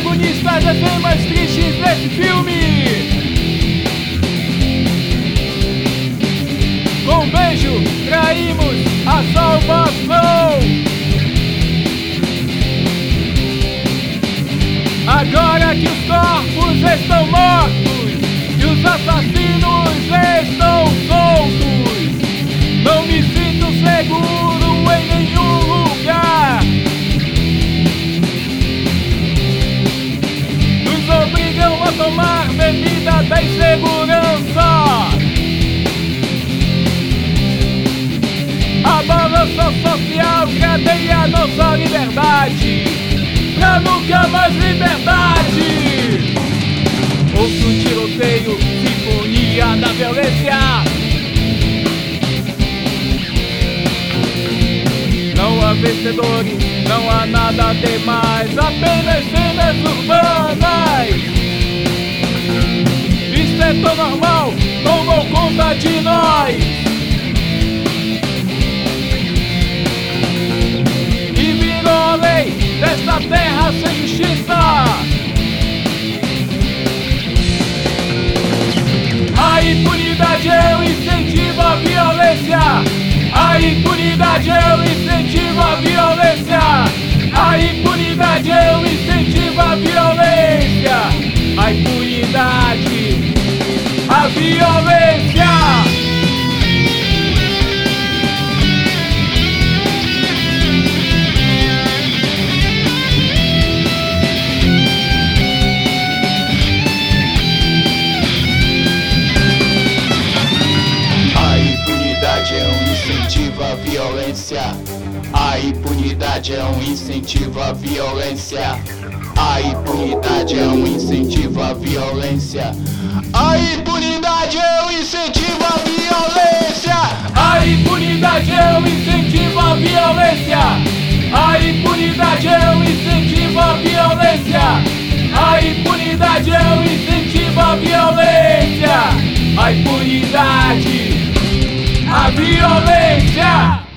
protagonistas das cenas tristes desse filme. Com um beijo, traímos a salvação. Agora que os corpos estão mortos e os assassinos estão soltos, não me sinto seguro em nenhum lugar. Nos obrigam a tomar medida da insegurança. A balança social cadeia nossa liberdade, pra nunca mais liberdade. Ouço um tiroteio, sinfonia da violência. Não há vencedores, não há nada demais, apenas cenas urbanas. Isso é tão normal, tomou conta de nós. E virou a lei desta terra sem justiça. A impunidade é o incentivo à violência. A impunidade é o incentivo à violência. A impunidade é o incentivo à violência. A impunidade, a violência. A impunidade é um incentivo à violência. A impunidade é um incentivo à violência. A impunidade é um incentivo à violência. A impunidade é um incentivo à violência. A impunidade é um incentivo à violência. A impunidade é um incentivo à violência. A impunidade, a violência.